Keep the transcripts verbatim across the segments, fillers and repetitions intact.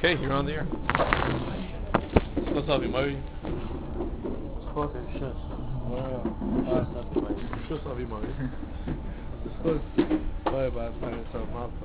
Okay, you're on the air. What's up, Imari? Schot is Schuss. Well, Schuss of Imari. Discuss. Why about myself, Malta?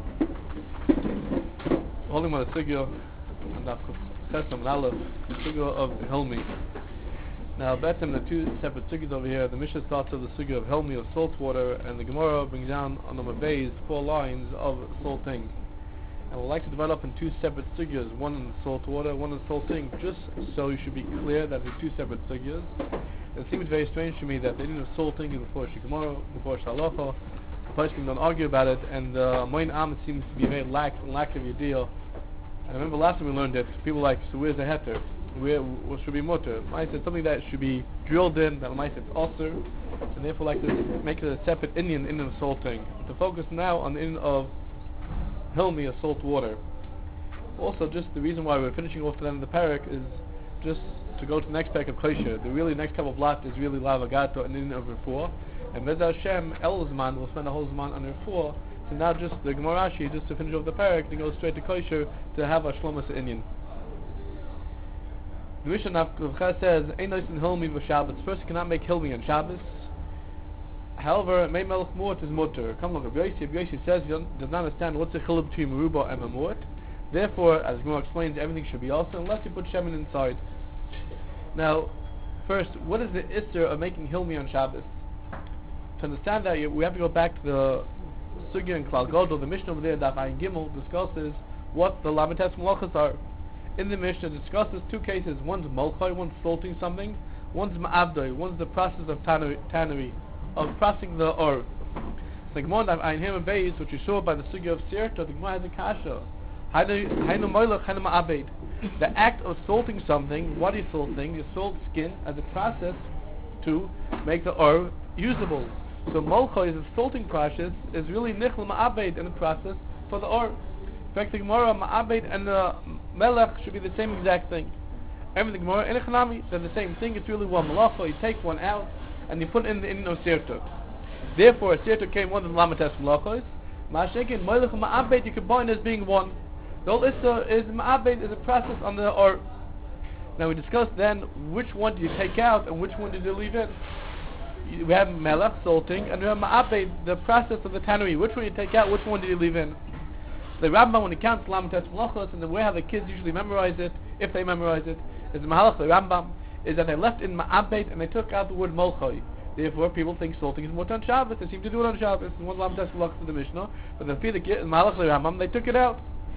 Holding on the Sigil, and that's Chesam and Aleph, the Sigil of Helmi. Now, Betem, the two separate Sigils over here, the Mishnah starts with the Sigil of Helmi, of salt water, and the Gemara brings down on the Mabeis four lines of salting. And we'd like to develop in two separate sugyas, one in salt water, one in salting, just so you should be clear that they're two separate sugyas. It seems very strange to me that they didn't have salting in the Forsh Gemara, the Forsh Halacha. The Poskim don't argue about it, and uh, Moin Am seems to be very lax and lack of your deal. I remember last time we learned it, people like, so where's the heter? Where what should be mutter? I said something that should be drilled in, that might say it's also, and therefore like to make it a separate Indian in the salting. To focus now on the Indian of Hilmi, of salt water. Also, just the reason why we're finishing off to the end of the parak is just to go to the next parak of Kosher. The really next couple of lot is really Lavagato and in over four. And Bez Hashem, Elzman will spend the whole Zman on four. So now just the Gemara Rashi, just to finish off the parak, to go straight to Kosher to have a Shlomas Indian. The Mishnah Nafkavcha says, Ein Noisen Hilmi v'Shabbos. First, you cannot make Hilmi on Shabbos. However, Mei Melech Mu'at is mutter. Come look, Rabbi Yossi, Rabbi Yossi says he does not understand what's the chiluk between Meruba and Memuat. Therefore, as Gemara explains, everything should be also, unless you put Shemin inside. Now, first, what is the Isser of making Hilmi on Shabbos? To understand that, we have to go back to the Sugya and Klal Gadol. The Mishnah over there, Daf Ayin Gimel, discusses what the Lamites Malachas are. In the Mishnah, it discusses two cases. One's Molchai, one's salting something. One's Ma'avdoi, one's the process of tannery. tannery. Of processing the or. So the Gemara that I him base, which you saw by the sugya of Sirta, the Gemara has a kasha. Hainu moilach, hainu ma'abed. The act of salting something, what is salting? You salt skin as a process to make the or usable. So molcha is a salting process, is really nichel ma'abed in the process for the or. In fact, the Gemara ma'abed and the melech should be the same exact thing. Everything Gemara in a chanami, they're the same thing. It's really one malacha. You take one out and you put in the in of Sirtot. Therefore, Sirtot came one of the Lamates Malachos. Ma'ashekin, Moilech Ma'abed, you combine as being one. The whole Issa is Ma'abed is a process on the or. Now we discussed then which one do you take out and which one did you leave in. We have Melech, salting, and we have Ma'abed, the process of the tannery. Which one you take out, which one did you leave in? The Rambam, when he counts Lamates Malachos, and the way how the kids usually memorize it, if they memorize it, is the Mahalach, the Rambam, is that they left in Ma'abed and they took out the word Molchoi. Therefore, people think salting is more on Shabbos. They seem to do it on Shabbos. And one Lam Tes Malach to the Mishnah, but the Fida Mahalach the Rambam, they took it out.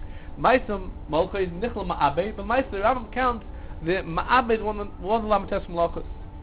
Maisam Molchoi is Nichel Ma'abed, but Maisam the Rambam counts the Ma'abed one of the Lam Tes Malachos.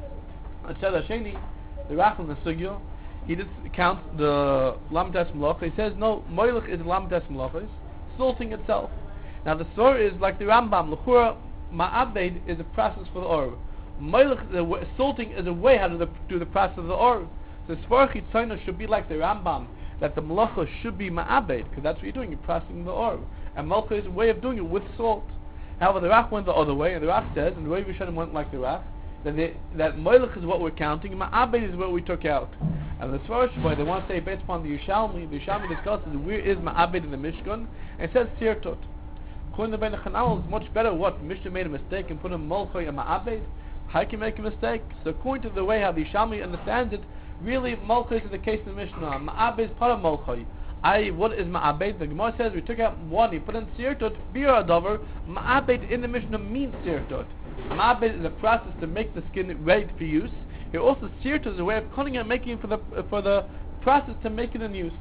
And Shad Hasheni, the Rachel the Sugyo, he just counts the Lam Tes Malachos. He says no, Moilech is Lam Tes Malachos, salting itself. Now the story is like the Rambam. L'chura Ma'abed is a process for the or. Moilech, the salting is a way how to the, do the process of the or. So Svarchi Tzayna should be like the Rambam, that the malacha should be Ma'abed, because that's what you're doing, you're processing the or. And Malcha is a way of doing it with salt. However, the Rach went the other way, and the Rach says, and the way Rishonim went like the Rach, that, they, that Moilech is what we're counting, Ma'abed is what we took out. And the Svarchi boy, they want to say based upon the Yushalmi, the Yushalmi discusses where is Ma'abed in the Mishkan, and it says Sirtot. According to Ben Chanal, it's much better what Mishnah made a mistake and put a Molchoi and Ma'abed. How can you make a mistake? So according to the way how the Yishalmi understands it, really Molchoi is the case in the Mishnah. Ma'abed is part of Molchoi. I, what is Ma'abed? The Gemara says we took out one, he put in Sirtot, Bira Dover. Ma'abed in the Mishnah means Sirtot. Ma'abed is a process to make the skin ready for use. Here also Sirtot is a way of cutting and making it for the uh, for the process to make it in use.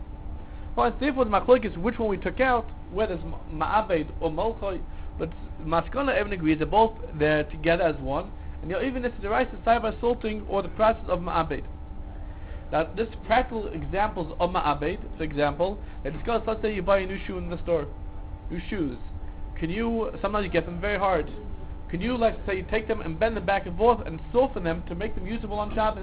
Well, therefore the Machloek is which one we took out, whether it's Ma'abed or Molchoi. But Maskana everyone agrees they're both there together as one. And you know, even if it's the rice is side by salting or the process of Ma'abed. Now, this practical examples of Ma'abed, for example, they discuss, let's say you buy a new shoe in the store. New shoes. Can you, sometimes you get them very hard. Can you, like, say, you take them and bend them back and forth and soften them to make them usable on Shabbos?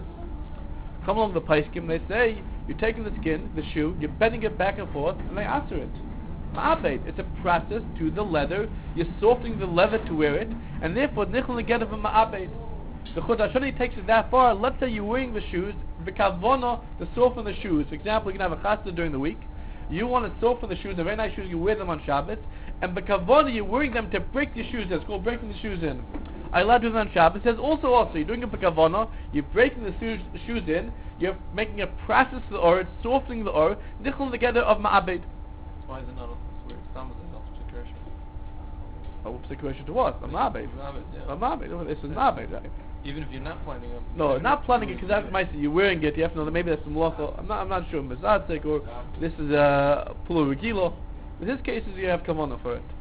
Come along the Paiskim, they say, you're taking the skin, the shoe, you're bending it back and forth, and they answer it. Ma'abed, it's a process to the leather, you're softening the leather to wear it, and therefore, nichel again of a Ma'abed. The Chod HaShani takes it that far. Let's say you're wearing the shoes, the kavona to soften the shoes. For example, you can have a chasna during the week, You want to soften the shoes, the very nice shoes, you wear them on Shabbos, and bekavona, you're wearing them to break the shoes in. It's called breaking the shoes in. I allowed to do that on Shabbos. It says also, also, you're doing it bekavona, you're breaking the shoes, shoes in, you're making a process to the or, it's softening the or, nichel together of ma'abed. Why is it not a weird? Some is a situation. A what's the question to what? A ma'abed. Yeah. A ma'abed. This is ma'abed, right? Even if you're not planning on. No, not planning it because that might say you're wearing it. You have to know that maybe that's some local. I'm not. I'm not sure. Mizadzik or this is a pulu regilo. In this case, you have kavana for it.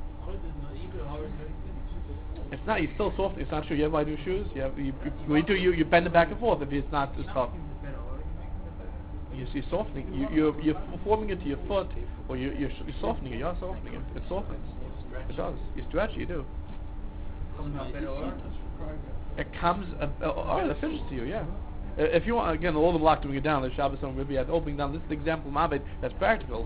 If not, you still soft. It's not sure. You have new shoes. You have you you, you do you you bend it back and forth if it's not as tough. You see softening. You you're you're forming it to your foot, or you you're, you're softening it. You're softening it. It softens. It does. You stretch. You do. It comes, uh, uh, uh, it finishes to you, yeah. Uh, if you want, again, all the block doing it down, the Shabbos on Rabbi at opening down, this is the example of Ma'abed, that's practical.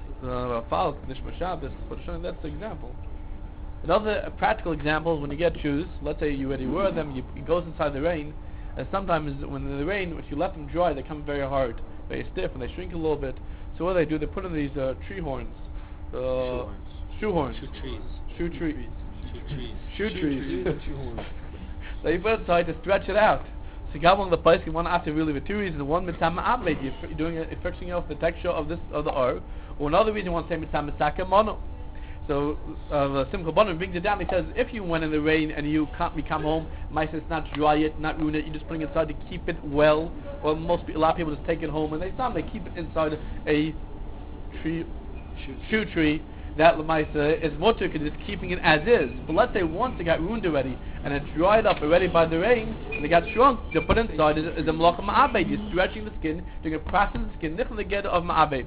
Uh, Fal, Nishma Shabbos, but that's the example. Another uh, practical example is when you get shoes, let's say you already wear them, you, it goes inside the rain, and sometimes when in the rain, if you let them dry, they come very hard, very stiff, and they shrink a little bit. So what do they do? They put in these uh, tree horns. Uh, shoe horns. Shoe horns. Shoe trees. Shoe trees. Shoe trees. Shoe trees. Shoe trees. So you put it aside to stretch it out. So you got one of the place you want to ask you really with two reasons. One, mitzvah ma'abed, you're doing it, you're fixing off the texture of this of the or. Or another reason you want to say mitzvah mitzaka mono. So uh, Simcha Bonim brings it down. He says if you went in the rain and you can't you come home, might it's not dry it, not ruin it. You just putting it inside to keep it well. Well, most a lot of people just take it home and they some they keep it inside a tree, shoe, shoe tree. That Lamaisa is mutter because it's keeping it as is. But let's say once it got ruined already and it dried up already by the rain and it got shrunk, to put inside is, is a malach ma'abed. You're stretching the skin, doing a process of the skin, nichel together of ma'abed.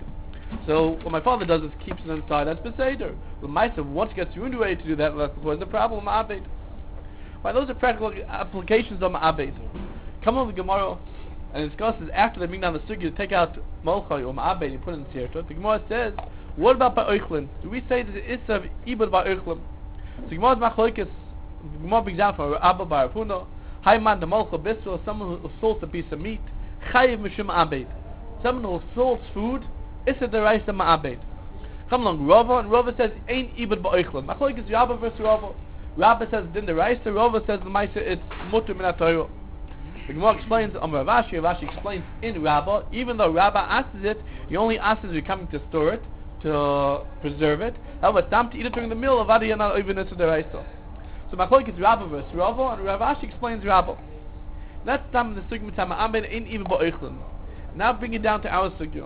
So what my father does is keeps it inside as beseder. Lamaisa once it gets ruined already to do that, that's the problem ma'abed. Well, those are practical applications of ma'abed. Come on the Gemara and discusses after they bring down the sugi to take out malchay or ma'abed and put it in sirta. The Gemara says, what about by Eichlin? Do we say that it's of Ibad by Eichlin? So Gemara's Machlokes, Gemara brings down from Abba by Rav Huna, Hayman the Malcha Bisra, someone who salts a piece of meat, Chayiv Mishum Abed. Someone who salts food, it's a deraisa Ma'abed. Come along, Rava, and Rava says, ain't Ibad by Eichlin. Machlokes Rabba versus Rava. Rabba says, din deraisa, Rava says, the Maisa, it's Mutter Min HaTorah. The Gemara explains, um, Rav Ashi, Rav Ashi explains in Rabba, even though Rabba asks it, he only asks it coming to store it, to preserve it. However, it's time to eat it during the meal of Adiyana even into the Raisa. So Machlokes is Rabba versus Rava, and Rav Ashi explains Rabba. That's time the Sugya Mitzvah Ma'abed ain't even ba'oichlin. Now bring it down to our Sugya.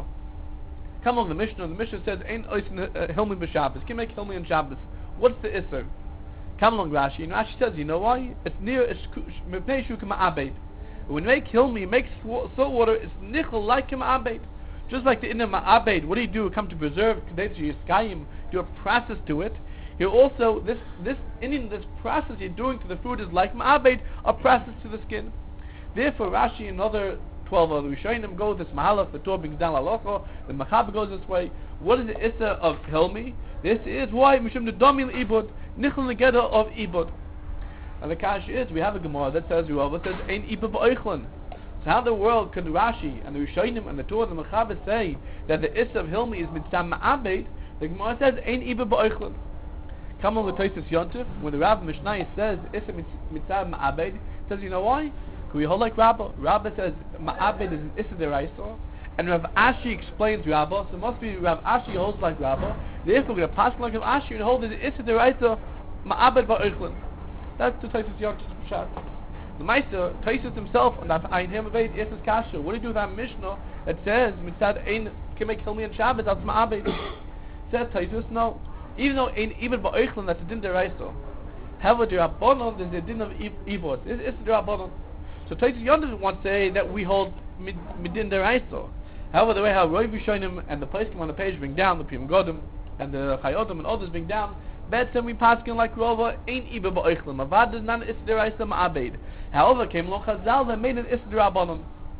Come on the Mishnah. The Mishnah says ain't oisin hilmi b'Shabbos. Can make hilmi on Shabbos. What's the Isser? Come along Rashi. And Rashi says, you know why? It's near it's mepnei shu k'ma'abed. When you make hilmi, you make salt water. It's nichel like k'ma'abed. Just like the inner ma'abed, what do you do? Come to preserve, do a process to it. Here also, this this in this process you're doing to the food is like ma'abed, a process to the skin. Therefore, Rashi and other twelve other Rishonim go this mahalach. The Torah brings down halacha. The Machaber goes this way. What is the issa of hilmi? This is why mishum the domil ibud nichel negeda of ibud. And the kash is we have a Gemara that says Rava says ain't ibud ba'oichlin. So how in the world could Rashi and the Rishonim and the Torah and the Mechaber say that the Issa of Hilmi is mitzvah ma'abed? The Gemara says, ain't Iba ba'oichlin. Come on with Tosfos Yontif, when the Rav Mishnah says Issa mitzvah ma'abed, says, you know why? Because we hold like Rabbah. Rabbah says ma'abed is an Issa deraisa, and Rav Ashi explains Rabbah, so it must be Rav Ashi holds like Rabbah. Therefore, we're going to pass like Rav Ashi and hold it Issa deraisa ma'abed ba'oichlin. That's the Tosfos Yontif Pshat. The Meister Tosfos himself on that Ein Hamaved Esses Kasha. What do you do with that Mishnah that says Mitzad Ein can make Hilmi and Shabbos that's Ma'abed? Says Tosfos no. Even though Ein even Ba'oichlin that's a din deraisa. However, the Rabbanon there's a din of Ivot. It's the Rabbanon. So Tosfos Yontif wants to say that we hold midin deraisa. However, the way how Roy Vishonim and the place on the page bring down the Pim Godim and the Chayodim and others bring down. Better we paskin like Rova ain't even ba'oichlin. Mavad is not is deraisa ma'abed. However, came along Chazal that made an is derabanan.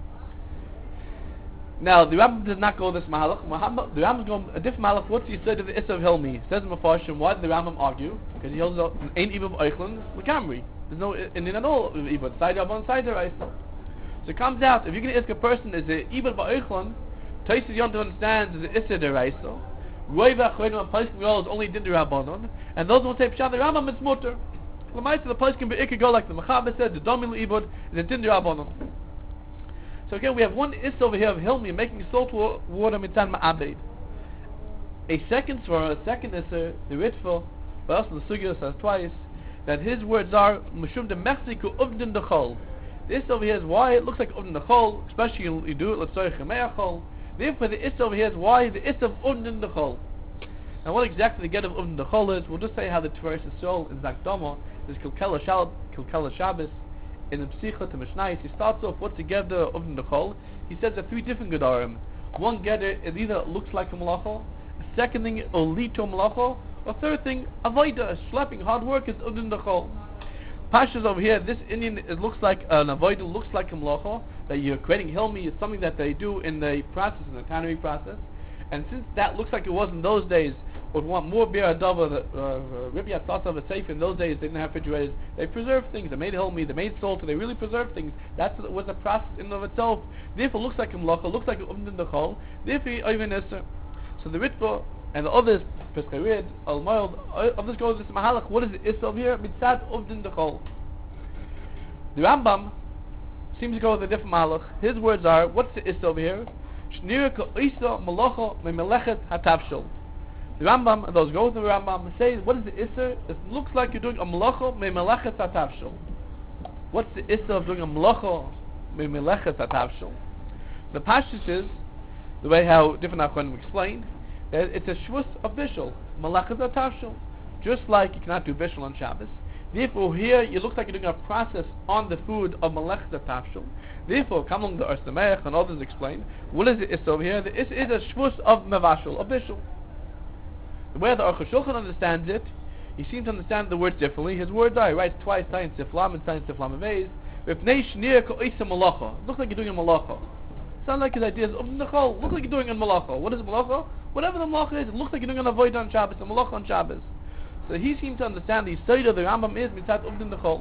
Now the Rambam does not go this mahalach. The Rambam goes a different mahalach. What's he said of the is of Hilmi? Says in Mepharshim. Why did the Rambam argue? Because he holds ain't even ba'oichlin l'kamri. There's no in at all even side rabban side deraisa. So it comes out if you're going to ask a person is it even ba'oichlin, Taisus Yontif understands is the Issa Deraisa. Roiva Chaynu and Paiskim Yol is only Din Rabbanon, and those who say Pshat the Rambam it's Mutter. Lamaisa the Paiskim Be'ik could go like the Mechaber said, the Domil Ibud is a Din Rabbanon. So again, we have one Issa over here of Hilmi making salt wa- water mitzan ma'abed. A second svara, a second Issa, the Ritva, but also the Sugya says twice, that his words are Mishum de Mexico Uvdin de Chol. This over here is why it looks like Uvdin de Chol, especially you, you do it, let's say Chemea Chol. Therefore the Issa over here is why the Issa of Uvdin de Chol. Now what exactly the get of Uvdin de Chol is, we'll just say how the Tiferes Yisrael in Zakdama is Kilkela Shal, Kilkela Shabbos. In the Psicha to Mishnayos, he starts off what's the Gedder of the Chol. He says there are three different Gedarim. One Gedder, it either looks like a Malacha, a second thing, it will lead to a Malacha, or third thing, Avoida, schlepping, hard work is Uvdin the Chol. Pashas over here, this Indian, it looks like an Avoida, looks like a Malacha, that you're creating Hilmi, is something that they do in the process, in the tannery process. And since that looks like it was in those days, would want more beer adava, the Rabbi Yatzasa a safe in those days they didn't have refrigerators. They preserved things, they made hilmi, they made salt, they really preserved things. That was a process in and of itself. Therefore it looks like a malacha, looks like a umdin dechol, therefore even Esther. So the Ritva and the others, Pescharid, Al Mild, others go to this Mahalach, what is the Issa over here? Mitzad umdin dechol. The Rambam seems to go with a different Mahalach. His words are, what's the Issa over here? Shnira ka Issa malacha me melechet hatavshel. The Rambam, and those go with the Rambam, say, what is the Isser? It looks like you're doing a Malacha me Melechet Atavshel. What's the Isser of doing a Malacha me Melechet Atavshel? The Pashtus is, the way how different Achronim explain, that it's a Shvus of Bishul, Melechet Atavshel. Just like you cannot do Bishul on Shabbos. Therefore here, it looks like you're doing a process on the food of Melechet Atavshel. Therefore, come along the Arsameach and others explain, what is the Isser over here? The Isser is a Shvus of Mevashel, of Bishul. The way the Aruch HaShulchan understands it, he seems to understand the words differently. His words are, he writes twice, Tayin Siflam and Tayin Siflam Aveis, V'pnei Shnir Ka'isa Malacha. Looks like you're doing a Malacha. Sounds like his idea is, Nechol, looks like you're doing a Malacha. What is Malacha? Whatever the Malacha is, it looks like you're doing an Avodah on Shabbos, a Malacha on Shabbos. So he seems to understand the side of the Rambam is Mitzat Uvdin Nechol.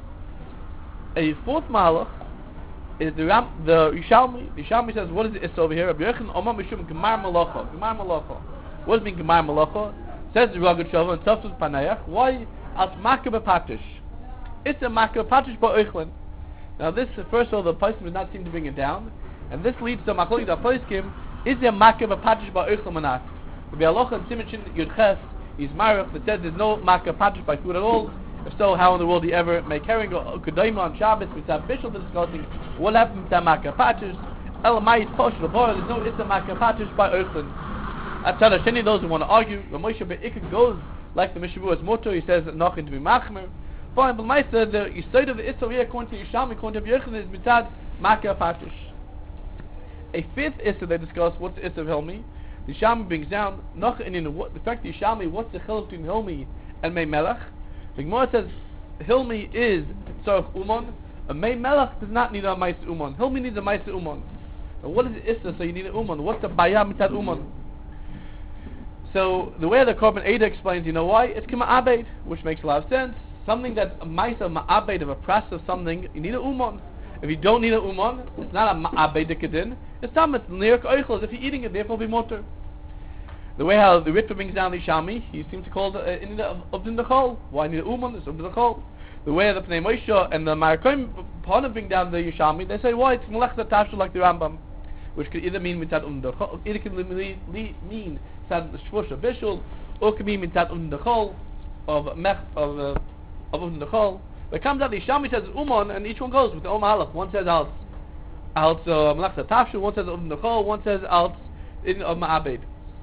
A fourth Malach is the Ram, the Yishalmi. The Yishalmi says, what is it over here? Rabbi Yechon Omar Mishum Gemar Malacha. Gemar Malacha. What does it mean Gemar Malacha? Says the Ragad Shava and Tafsut Panayach. Why? As Makar B'Patish. It's a Makar B'Patish Ba'oichlin. Now this, first of all, the Paiskim does not seem to bring it down. And this leads to Machlokes the Paiskim. Is there Makar B'Patish Ba'oichlin or not? Rabbi Alocha and Simon Yud Ches, he's Marach, that says there's no Makar B'Patish by food at all. If so, how in the world do you ever make herring or Kedayma on Shabbos? We have Bishul discussing what happened to that Makar B'Patish. Elamayit Posh L'Bor, there's no Issa Makar B'Patish by Oichlin. At Tzad Hasheni, those who want to argue, when Moshe Be'ikah goes like the Mishavu's motto, he says nothing to be machmer. Fine, but Meister, the Yisod of the Issa here, according to Yishalmi, according to Yechon, is Mitzad Makar Patish. A fifth Issa they discuss, what's the Issa of Hilmi? The Yishalmi brings down, noch in the fact that Yishalmi, what's the chiluk between Hilmi and Mei Melech? The Gemara says, Hilmi is Tzorach Uman, a Mei Melech does not need a Maisa Uman. Hilmi needs a Maisa Uman. And what is the Issa, so you need an Uman? What's the Bayah Mitzad Uman? So the way the Korban Eidah explains, you know why? It's Kima Abed, which makes a lot of sense. Something that's a Maisa Ma'abed of a process of something, you need a Uman. If you don't need a Uman, it's not a Ma'abed Dikadin. It's not it's near K'oichel. If you're eating it, therefore be motor. The way how the Ritva brings down the Shami, he seems to call it uh, in the Uvdin Dechol. Why need a Uman? It's Uvdin Dechol. The way the Pnei Moshe and the Marakoim Panim bring down the Yishami, they say why it's Melech Tashul like the Rambam, which could either mean Mitzad Uvdin Dechol, either could mean Mitzad Shvush of Bishul, or could mean Mitzad Uvdin Dechol of Mech of uh, of Uvdin Dechol. But it comes out the Yishami says Uman, and each one goes with the Om Halach. One says Alt Alt Melech Tashul, one says Uvdin Dechol, one says Alt in of Ma'abed.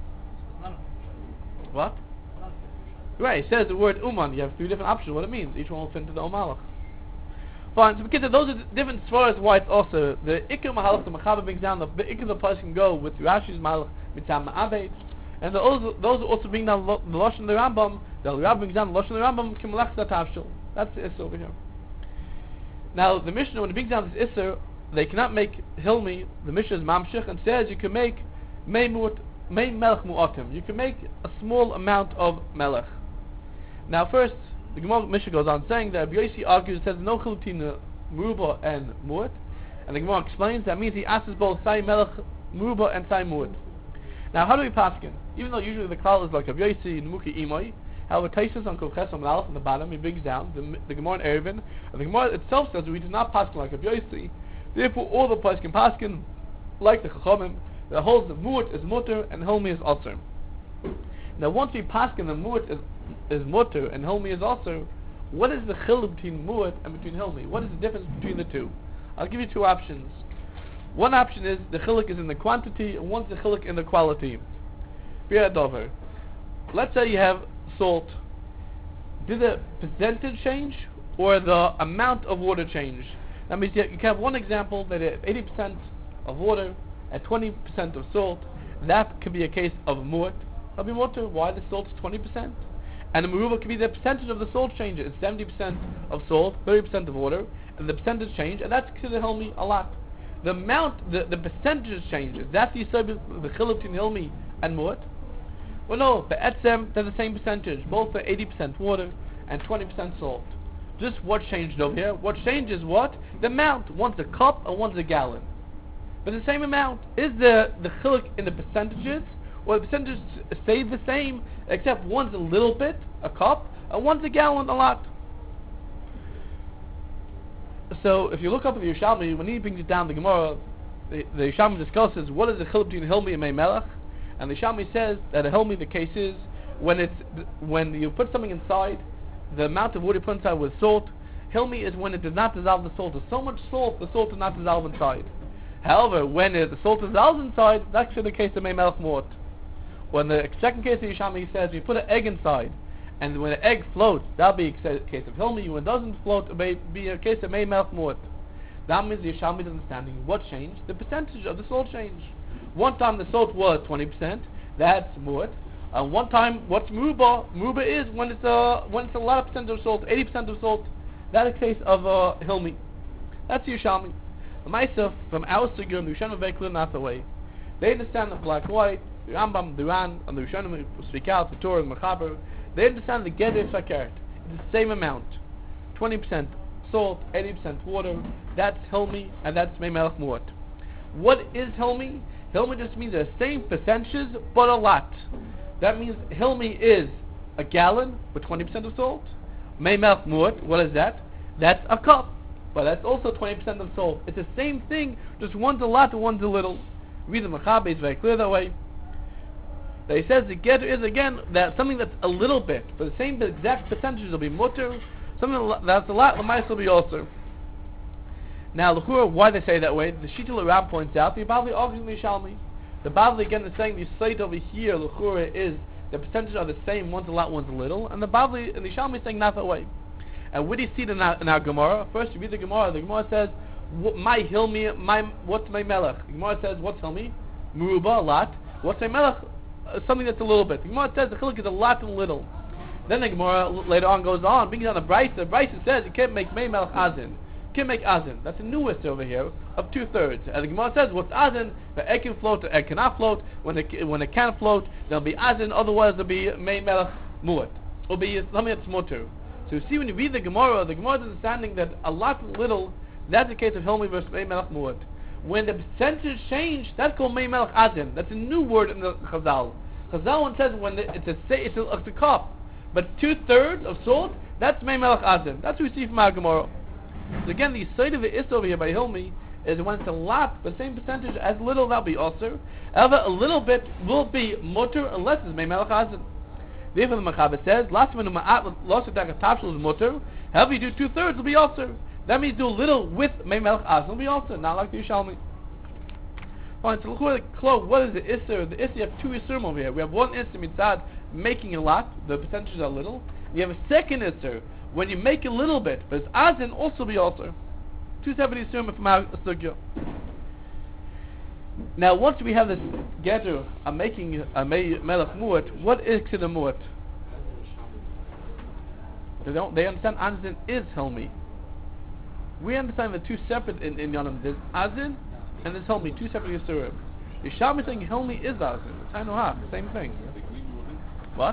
What? Right, it says the word Uman. You have three different options what it means. Each one will fit into the Om Halach. Fine, so because those are different as far as why it's also the Ikar Mahalach, the Mechaber brings down the Ikar the place can go with Rashi's Mahalach Mitzam Ma'abed, and the, those those also bring down the Lashon the Rambam. The Rambam brings down the Lashon the Rambam Kimelech Tavshul. That's the Isser over here. Now the Mishnah, when it brings down this Isser, they cannot make Hilmi. The Mishnah is Mamshich and says you can make Meimut. May melech mu'atim. You can make a small amount of melech. Now first, the Gemara Mishnah goes on saying that Rabbi Yossi argues, it says no chiluk between meruba and mu'at, and the Gemara explains that means he asks both say melech Muruba and Taimud. Now, how do we paskin? Even though usually the klal is like a Yosi and Muki Imoi, however, Taisus on Koches on Aleph on the bottom, he brings down the, the Gemara in Erevin, and the Gemara itself says we do not paskin like a Yosi. Therefore, all the paskin paskin like the Chachamim that holds the Mu'at is mutter and Hilmi is aser. Now, once we paskin the Mu'at is is mutter and Hilmi is aser, what is the chiluk between Mu'at and between Hilmi? What is the difference between the two? I'll give you two options. One option is the chiluk is in the quantity, and one's the chiluk in the quality. Let's say you have salt. Did the percentage change or the amount of water change? That means you can have one example that you have eighty percent of water and twenty percent of salt. That could be a case of mu'at. That'll be mu'at. Why? The salt is twenty percent. And the meruba could be the percentage of the salt change. It's seventy percent of salt, thirty percent of water, and the percentage change, and that's considered Hilmi a lot. The amount, the, the percentage changes. That's the the chiluk between Hilmi and mu'at. Well, no, the etzem, they're the same percentage. Both are eighty percent water and twenty percent salt. Just what changed over here? What changes what? The amount. One's a cup and one's a gallon. But the same amount. Is the, the chiluk in the percentages? Or the percentages stay the same, except one's a little bit, a cup, and one's a gallon, a lot. So, if you look up at the Yerushalmi, when he brings it down the Gemara, the, the Yerushalmi discusses what is the chiluk between Hilmi and Mei Melech. And the Yerushalmi says that a Hilmi, the case is, when it's when you put something inside, the amount of water you put inside with salt. Hilmi is when it does not dissolve the salt. There's so much salt, the salt does not dissolve inside. However, when it, the salt dissolves inside, that's the case of Mei Melech Mort. When the second case of Yerushalmi says, you put an egg inside, and when the egg floats, that'll be a case of Hilmi. When it doesn't float, it may be a case of Mei Melech Mort. That means the Yerushalmi is understanding what changed? The percentage of the salt change. One time the salt was twenty percent, that's Mort. Uh, one time, what's Muruba? Muruba is when it's a when it's a lot of percent of salt, eighty percent of salt. That's a case of uh, Hilmi. That's Yerushalmi. The Maisa from our Sigurd, the Rishonim very clear not the way. They understand the black white, the Rambam, the Ran, and the Rishonim speak out the Torah and Mechaber. They understand the Geder Sakert. It's the same amount, twenty percent salt, eighty percent water. That's Hilmi, and that's Mei Melech Mort. What is Hilmi? Hilmi just means the same percentages, but a lot. That means Hilmi is a gallon with twenty percent of salt. Mei Melech Mort, what is that? That's a cup, but that's also twenty percent of salt. It's the same thing, just one's a lot and one's a little. Read the Mechaber, it's very clear that way. That he says the Geder is, again, that something that's a little bit, but the same exact percentages will be mutter, something that's a lot, the mice will be also. Now, l'chura, why they say that way? The Shittel Ram points out the Bavli argues in the Yerushalmi. The Bavli again is saying the site over here, l'chura, is the percentages are the same, one's a lot, one's a little, and the Bavli and the Yerushalmi is saying not that way. And where do you see it in our, in our Gemara? First, you read the Gemara. The Gemara says, "My Hilmi, my what's my Melech?" The Gemara says, "What's Hilmi? Muruba, a lot. What's my Melech? Uh, something that's a little bit." The Gemara says the chiluk is a lot and little. Then the Gemara later on goes on, brings on the Brisa. The Brisa says you can't make Mei Melech Azin. Can make azin. That's a newest over here of two thirds. And the Gemara says, what's azin? The egg can float, the egg cannot float. When it when it can float, there'll be azin. Otherwise, there'll be Mei Melech Mu'at. It'll be something that's mutter. So you see, when you read the Gemara, the Gemara is understanding that a lot and little. That's the case of Hilmi versus Mei Melech Mu'at. When the percentage change, that's called Mei Melech Azin. That's a new word in the Chazal. Chazal one says when the, it's a it's a, it's a cup, but two thirds of salt, that's Mei Melech Azin. That's what we see from our Gemara. So again, the side of the is over here by Hilmi is when it's a lot, the same percentage as little, that'll be also. However, a little bit will be mutter unless it's Mei Melech Azin. Therefore, the Mechaber says, last minute ma'at lost attack a tapshul is mutter. However, you do two thirds, it'll be also. That means do a little with Mei Melech Azin, it'll be also, not like the Yerushalmi. Fine, so look at the cloak. What is the Isser? The Isser, you have two Isserim over here. We have one Isser mitzad, making a lot, the percentages are little. You have a second Isser, when you make a little bit, but it's Azin also be also. two seventy Isserim from our Sugya. Now, once we have this Geder, I'm making a Mei Melech Mu'at, what is the Mu'at? They don't, they understand Azin is Hilmi. We understand the two separate in, in Yonim. There's Azin and there's Hilmi, two separate Yisurim. Yerushalmi is saying Hilmi is Azin. It's Hainu same thing. What?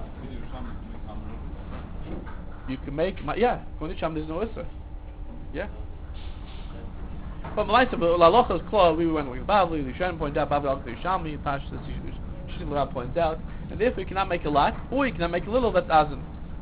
You can make, my, yeah, going to Yerushalmi there's no Isser. Yeah. But Malaisa, but La Locha's claw, we went like Bavli, the Shen pointed out, Bavli Al Shami, Pashas, Shishim Lab points out, and therefore you cannot make a lot, or you cannot make a little, that's Azan.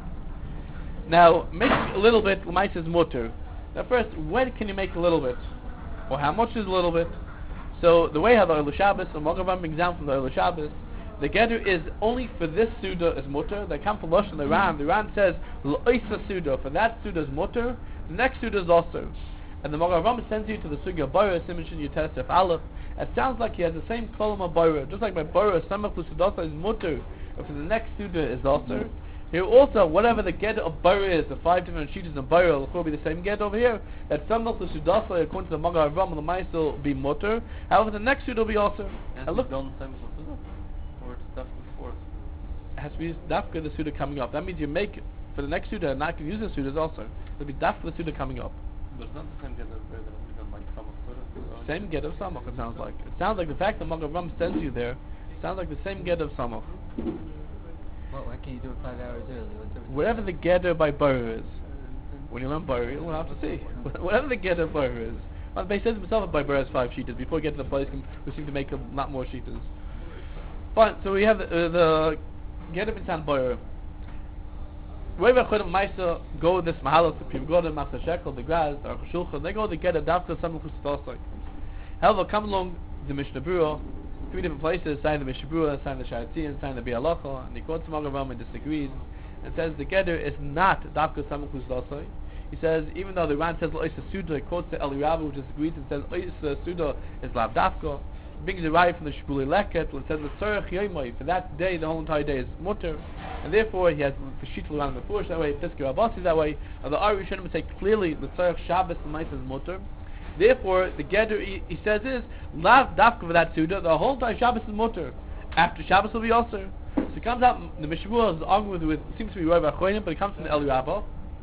Now, making a little bit, Lamaisa is mutter. Now first, when can you make a little bit? Or how much is a little bit? So, the way how the Eile Shabbos, the Mogavam exam from the Eile Shabbos, the Geder is only for this Suda is mutter. They come from Lush and the Ran. The Ran says, L'oisa Suda, for that Suda is mutter, the next Suda is also. And the Mogavam sends you to the Sugya Boyer, Simishin Yutesef Aleph. It sounds like he has the same column of Boyer. Just like my Boyer, Samach Lusudasa is mutter, but for the next Suda is also. Here also, whatever the get of Boyer is, the five different sheets in Boyer will be the same get over here. That Samach Lusudasa, according to the Mogavam and the Maisa, will be mutter. However, the next Suda will be also. And And look, done the same as the or it's stuff before. it has to be dafka the Suda coming up. That means you make for the next Suda, and not can use the Sudas also. It'll be dafka the Suda coming up. But it's not the same get that we're done like some of Same get of Samach, it sounds like. It sounds like the fact that Mogavam sends you there, sounds like the same get of Samach. Well, why can't you do it five hours early? What's everything? Whatever the getter by Boyer is, when you learn Boyer, you'll have to see. Whatever the getter by Boyer is. Well, they said himself by Boyer has five sheeters. Before we get to the place, we seem to make a lot more sheeters. Fine, so we have the, uh, the getter b'tan Boyer. Wherever Chodim Maisa go this Mahalas, the Pivgoda, Masa Shekel, the Graz, the Aruch HaShulchan, they go to get a dafka some Chustosai. However, come along the Mishnah Berurah, three different places, sign the Mishnah Berurah, sign the Sharatzi, sign the Bialacha, and he quotes Mogavam and disagrees, and says the Geder is not dafka some Chustosai. He says, even though the Ran says L'oisa Suda, he quotes the Elirabu, which disagrees, and says L'oisa Suda is Lav Dafka. Brings the right from the Shbuli Leket, and says L'tzorech Yoimai, for that day, the whole entire day is mutter, and therefore he has the sheet around the Fush that way, Pisker Abbasi that way, and the Ari Rishonim say clearly L'tzorech Shabbos and Mice is mutter. Therefore, the Geder he, he says is Lav Dafka for that Suda, the whole entire Shabbos is mutter. After Shabbos will be also. So it comes out, the Mishnah Berurah is arguing with, with seems to be Rav Achonim, but it comes from the Elirabu.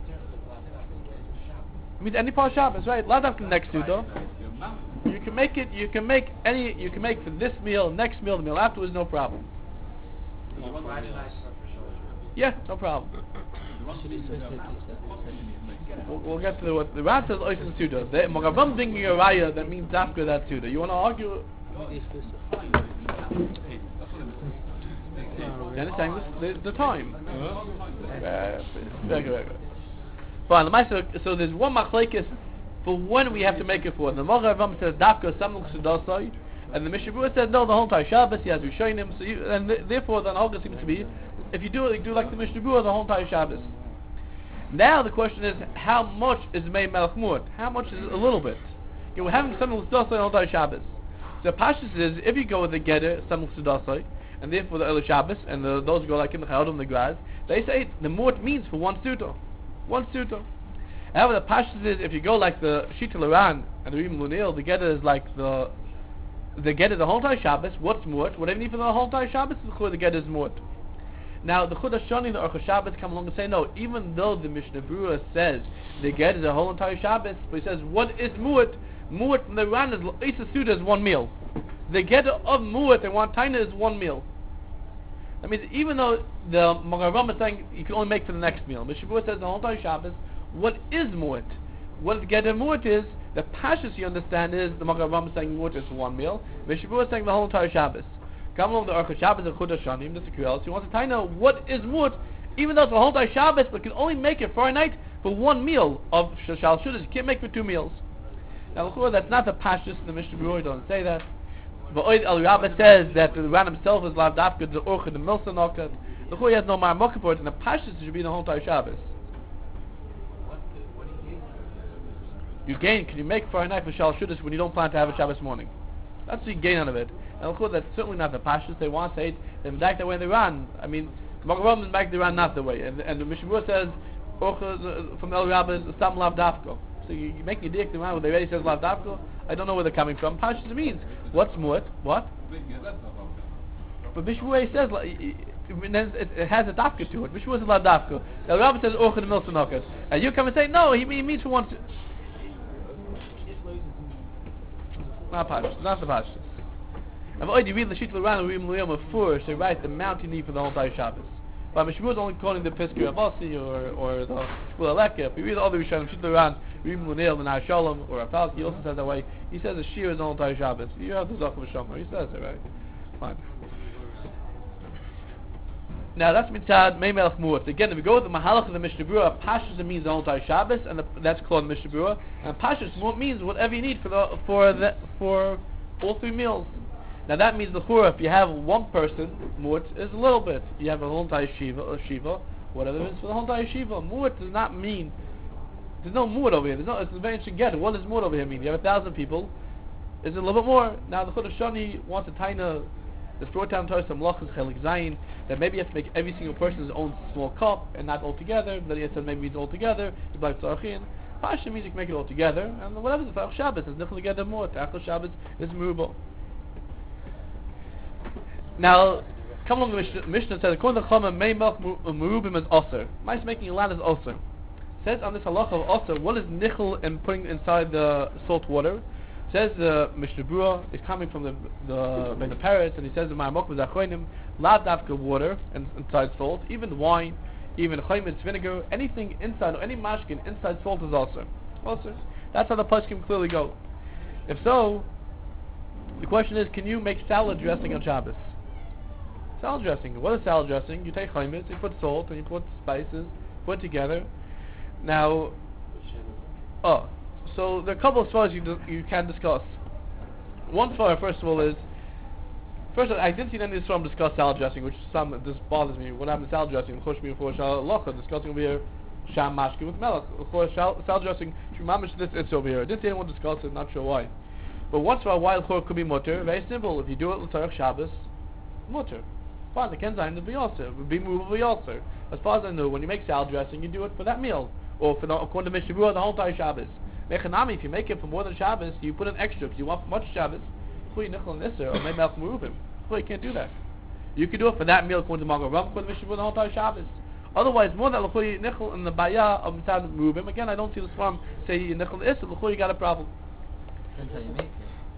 It means any part of Shabbos, right? Lav Dafka next Suda. You can make it. You can make any. You can make for this meal, next meal, the meal afterwards, no problem. Yeah, no problem. We'll, we'll get to the what the Ran says. Oisin Suda. The Mogavam bringing a raya that means after that Suda. You want to argue? Then it's saying the, the time. Uh, very good, very good. Fine. The Maisa- So there's one machlekes for when we have to make it for. The Mogavam says dafka samuk sudasai, and the Mishnah Berurah says no, the whole entire Shabbos he has Rishonim. So you, and th- therefore, then Olga seems to be, if you do it, you do like the Mishnah Berurah, the whole entire Shabbos. Now the question is, how much is mei melech muad? How much is a little bit? You know, we're having samuk sudasai the whole entire Shabbos. So Pashas is if you go with the Geder samuk sudasai, and therefore the early Shabbos, and the, those go like in the Chayodim, the Graz, they say the muad means for one suto, one suto. However, the Pashas is if you go like the Shita Laran and the Rim Lunil, the Geder is like the the Geder the whole entire Shabbos. What's muat? Whatever you need for the whole entire Shabbos, the Geder is muat. Now the Chud Hashani, the Aruch Shabbos come along and say no. Even though the Mishnah Berurah says the Geder is the whole entire Shabbos, but he says what is muat? Muat from the Ran is L'isa Suda is one meal. The Geder of muat and one taina is one meal. That means even though the Mogavam is saying you can only make for the next meal, Mishnah Berurah says the whole entire Shabbos. What is muat? What the Geder muat is, the Pashas you understand is the Mogavam is saying muat is one meal. Mishnah Berurah is saying the whole entire Shabbos. Come along the Aruch Shabbos of Chud Hashanim, that's a else. He wants to tell you know what is muat, even though it's the whole entire Shabbos, but can only make it for a night for one meal of Shal Shudas. You can't make it for two meals. Now, that's not the Pashas. The Mishnah Berurah don't say that. But Oid Al Rabbah says that the Ran himself is Lav Dafka, the Orcha, the Milsa Nokat. The Chuy has no Mar Mokah for it, and the Pashas should be the whole entire Shabbos. You gain, can you make for a night for Shal Shudas when you don't plan to have a Shabbos morning? That's what you gain out of it. And of course, that's certainly not the Pashas. They want to say it, they back the way they run. I mean, Mogavam is back the run not the way. And, and the Mishnah Berurah says, Orcha from El Rabbah is Sam Lav Dafka. So you, you make your dick around where they already says Lav Dafka. I don't know where they're coming from. Pashas means, what's muat? What? But Mishnah Berurah says, like, it, it has a dafka to it. Mishnah Berurah says Lav Dafka. El Rabbah says Orcha the Milsa Nokat. And you come and say, no, he, he means for one. Not Pashas, not the Pashas. And when you read the Shita L'Ran and Rim L'Yom of Fur, they write the amount you need for the whole entire Shabbos. But Mishabur is only quoting the Piskei Rabasi or or the Shmuel Aleka. If you read the other Rishonim, Shita Ran, Rim Munil, Menai Shalom, or Rapalki, he also says that way. He says the Shir is on entire Shabbos. You have the Zach of Shomer. He says it, right? Fine. Now that's mitzad Mei Melech Mu'at. Again, if we go with the Mahalach of the Mishnah Berurah, Pashas it means the whole entire Shabbos, and the, that's called Mishnah Berurah. And Pashas Mu'at means whatever you need for the for the for all three meals. Now that means the Chura, if you have one person, Mu'at is a little bit. You have a whole entire Shiva, or Shiva, whatever it is for the whole entire Shiva. Mu'at does not mean, there's no Mu'at over here. There's no, it's very interesting. Get it. What does Mu'at over here mean? You have a thousand people. Is it a little bit more? Now the Chodesh Shani wants a taina. The Sport Town Torah Samlachas Chelik Zayin, that maybe you have to make every single person's own small cup and not all together. But he said maybe it's all together. It's like Tzarachin. Pasha means you can make it all together, and whatever the Tachal Shabbos is nothing together more. Tachal Shabbos is Merubah. Now, come along the Mishnah, Mishnah says according to Chama, Mei Melech Merubim is Osir. Mice making a land is Osir. Says on this halacha of Osir, what is nichel and putting inside the salt water? Says the Mishnah Berurah is coming from the the Ben Paris, and he says the Ma'amok v'Zachonim, lav davka water and inside salt, even wine, even chaymitz vinegar, anything inside or any mashkin inside salt is also also. That's how the poskim clearly go. If so, the question is, can you make salad dressing on Shabbos? Salad dressing. What is salad dressing? You take chaymitz, you put salt, and you put spices, put it together. Now, oh. So there are a couple of svars you, you can discuss. One svar, first of all, is first I didn't see any of this from discuss salad dressing, which some this bothers me. What happened to salad dressing? Of course, me before shalacha discussing over here sham mashkin with melech. Of course, salad dressing. Shemamish this it's over here. I didn't see anyone discuss it. Not sure why. But one svar why it could be mutter. Very simple. If you do it l'tarach Shabbos, mutter. Fine. The kenzayin to be also would be movable also. As far as I know, when you make salad dressing, you do it for that meal or for the, according to Mishnah Berurah, the whole entire Shabbos. Mechanami, if you make it for more than Shabbos, you put an extra. If you want for much Shabbos, or maybe Melech Merubim. You can't do that. You can do it for that meal according to Magen Avraham, according to Mishnah Berurah, the whole entire Shabbos. Otherwise, more than L'chui Nichel in the Bayah of Mitzad Merubim. Again, I don't see the Swarm say Nichel Issa, L'chui you got a problem. Depends how you make it.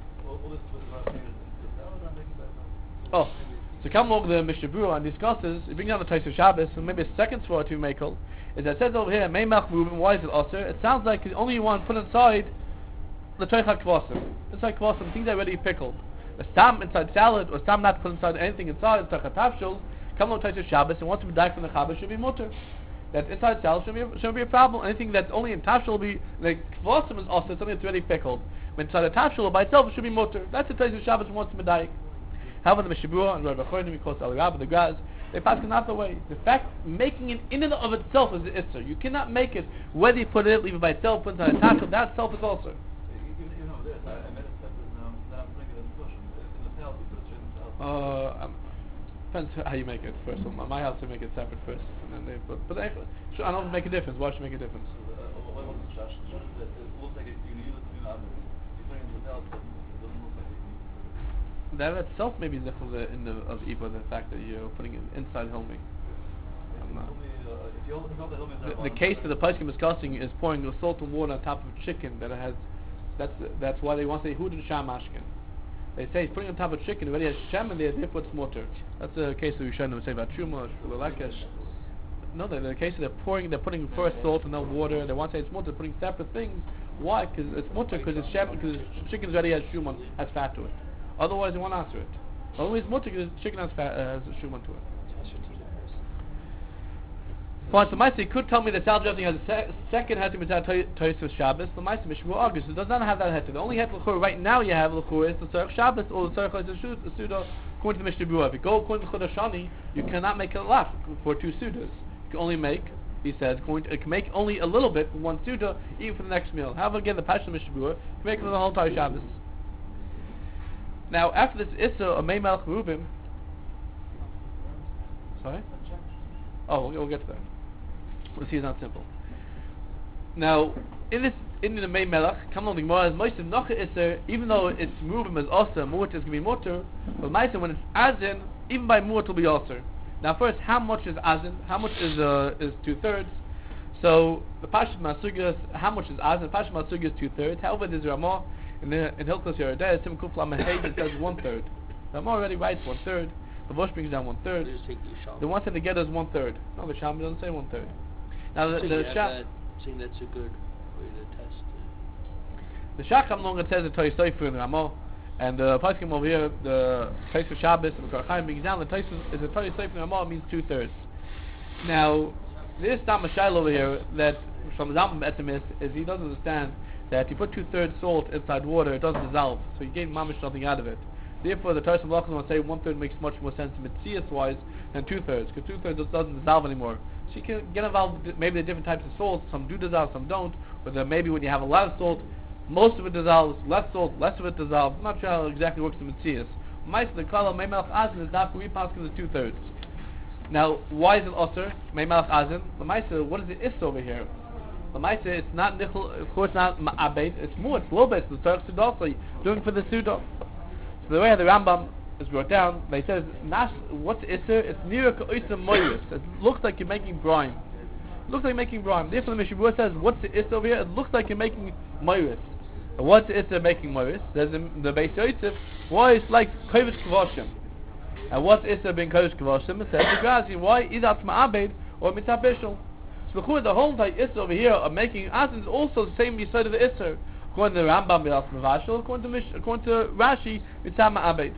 Oh, so come along the Mishnah Berurah and discusses, it brings down the Tais of Shabbos, and maybe a second Swarm to Mekel. Is that says over here, Mei Melech Merubim, why is it Osir? It sounds like the only one put inside the Toich HaKvasim. Inside Kvasim, things that are already pickled. A Stam inside salad, or Stam not put inside anything inside, it's like a Tafshul, come along Tais of Shabbos, and wants to be died from the Shabbos should be mutter. That inside salad shouldn't be, shouldn't be a problem. Anything that's only in Tafshul will be, like Kvasim is Osir, something that's already pickled. But inside a Tafshul by itself it should be mutter. That's the Tais of Shabbos who wants to be died. However, the Mishnah Berurah and Rabbi Chodim, we call it Al Rab, the Graz, they pass it not the way. The fact making it in and of itself is the Isser. You cannot make it whether you put it, leave it by itself, put it inside a tashel, that itself is also. Uh, um, depends how you make it first. So my house they make it separate first, and then they put. But they, sure, I don't make a difference. Why should it make a difference? That itself maybe is the in the of Iba, the fact that you're putting it inside Hilmi. The, the case that the Paiskim is discussing is pouring the salt and water on top of chicken that it has. That's that's why they want to say Hud and Sham Ashkin. They say putting on top of chicken already has Shem and therefore it's mutter. That's the case that we shouldn't say about Truma, Shulalakesh. No, the, the case that they're pouring, they're putting first salt and then water. They want to say it's mutter, putting separate things. Why? Because it's mutter because it's Shem because chicken already has shuman, has fat to it. Otherwise, they won't answer it. Only it's mutter because chicken has fat, uh, has shuman to it. Fine, so Maisa could tell me that salad dressing has a se- second heter mitzad Tosfos Shabbos. The Maisa Mishmur argues it does not have that heter. The only heter l'chur right now you have l'chur is the Tzarech Shabbos or the Tzarech Suda according to the Mishnah Berurah. If you go according to Chodesh Shani, you cannot make a lot for two Sudas. You can only make, he says, according to, you can make only a little bit for one Suda, even for the next meal. However, again, the Pasha Mishnah Berurah, you can make it for the whole entire Shabbos. Now, after this Issa of Mei Melech Merubim, sorry? Oh, we'll, we'll get to that. We'll see it's not simple. Now, in this, in the Mei Melech, come on the Gemara, as Moshe Nocha Isser, even though it's Merubim is Osir, Mu'at is going to be Mutter, but Moshe, when it's Azin, even by Mu'at will be Osir. Now first, how much is Azin? How much is uh, is two-thirds? So, the Pashas Masugas, how much is Azin? Pashas Masugas is two-thirds. However, there's Ramah, in, the, in Hilchos Yerodeh, Sim Kuf Lamed Hey, it says one-third. Ramah already writes one-third. The wash brings down one third. You just take the shop. The one thing together is one third. No, the Shabbos doesn't say one third. Now the So the you have Shab that, saying that's a good way to test it. the Shach Kam longer says the Torah Sofer in the Ramah, and the Paskim over here, the Tais for Shabbos and the Korachayim brings down the Tais is the Torah Sofer in the Ramah means two thirds. Now this Tam Shail over here that from Zalman Etzem is, is he doesn't understand that you put two thirds salt inside water, it doesn't dissolve, so you gain mamish something out of it. Therefore, the Torah Malachim will say one third makes much more sense Mitzias wise than two thirds, because two thirds doesn't dissolve anymore. So you can get involved with maybe the different types of salt. Some do dissolve, some don't. But then maybe when you have a lot of salt, most of it dissolves. Less salt, less of it dissolves. I'm not sure how it exactly works in Mitzias. Ma'aseh the Kala Meimelach Azin is not we pass the two thirds. Now, why is it Osir Meimelach Azin? The Ma'aseh, what is the is over here? The Ma'aseh, it's not nichel, of course not ma'abed. It's more, it's a little bit. It's the Tzarech Sudah, so you're doing for the Sudah. So the way the Rambam is brought down, they says, Nash, what's Isser? It's near Isser Moiris. It looks like you're making brine. It looks like you're making brine. Therefore the Mishabur says, what's the Isser over here? It looks like you're making Moiris. And what's the Isser making Moiris? There's the, the Beis Yosef, why it's like Kovish Kavoshim. And what's Isser being Kovish Kavoshim? It says, the why Idat Ma'abed or Mitzah Bishul. So the whole entire Isser over here of making Asin is also the same beside of the Isser. According to the Rambam, Milas Mavashal. According to Mish, according to Rashi, Mitzah Ma'abed.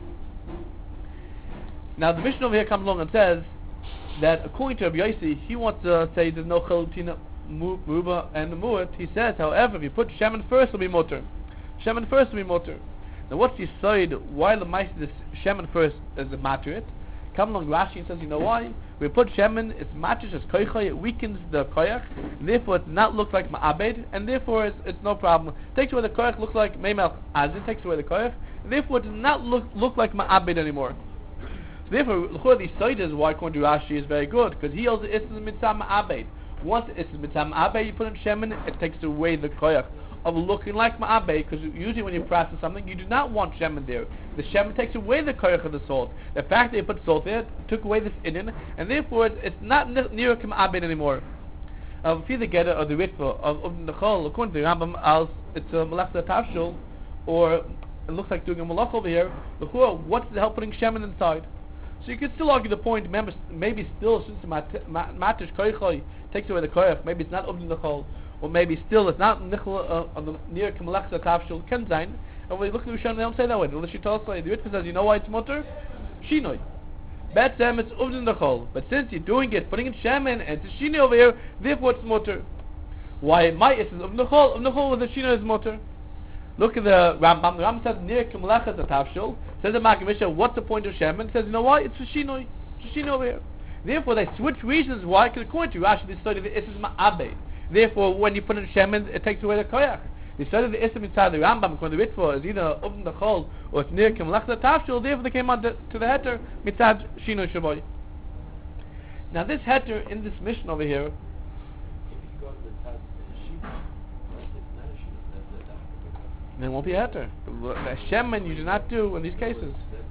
Now the Mishnah over here comes along and says that according to Rabbi Yossi, he wants to say there's no Chalutina, Muba, and Mu'at. He says, however, if you put Shemen first, it'll be Motor. Shemen first will be Motor. Now what's the side? Why the mice this Shemen first is a matter it? Come along Rashi and says, you know why? We put Shemen, it's matches as koychay, it weakens the koyach, and therefore it does not look like ma'abed, and therefore it's, it's no problem. It takes away the koyach, looks like meimel azin, takes away the koyach, and therefore it does not look look like ma'abed anymore. So therefore, the side is why according to Rashi is very good, because he also it's mitzah ma'abed. Once it's mitzah ma'abed, you put in Shemen, it takes away the koyach of looking like ma'abed, because usually when you process something, you do not want Shemen there. The Shemen takes away the koyach of the salt. The fact that you put salt there took away this inin, and therefore it's, it's not near ma'abed anymore. Uh, if you the getter of the ritva of, of the chol, according to the Rambam, as it's a malachta tafshul, or it looks like doing a malach over here, the chor, what's the help putting Shemen inside? So you could still argue the point, remember, maybe still, since the matish koychay takes away the koyach, maybe it's not opening the chol, or maybe still it's not nichel uh, on the near kamalachza tafshul ken zayin. And when we look at the Rishon, they don't say that way. The Lishi tells us, the Ritva says, you know why it's mutter? Shinoi. Bet them it's uvdin the chol. But since you're doing it, putting in shemen and it's shinoi over here, therefore it's mutter. Why it might, it says uvdin the chol, uvdin the chol with the shinoi is mutter. Look at the Rambam. The Rambam says near kamalachza tafshul. Says the Makamisha, what's the point of shemen? Says, you know why? It's for shinoi. It's for shinoi over here. Therefore they switch reasons why, because according to Rashi, they study that this is ma'abed. Therefore, when you put in shemen, it takes away the koyach. They studied the ism inside the Rambam, according to the Ritva, is either open the chol or it's near Kimlachta Tafshul. Therefore, they came on to, to the heter mitzad shino shaboy. Now, this heter in this mission over here. If you go to the test sheet, it's not a sheet, that's a doctor. Then it won't be a heter. The shemen you do not do in these cases.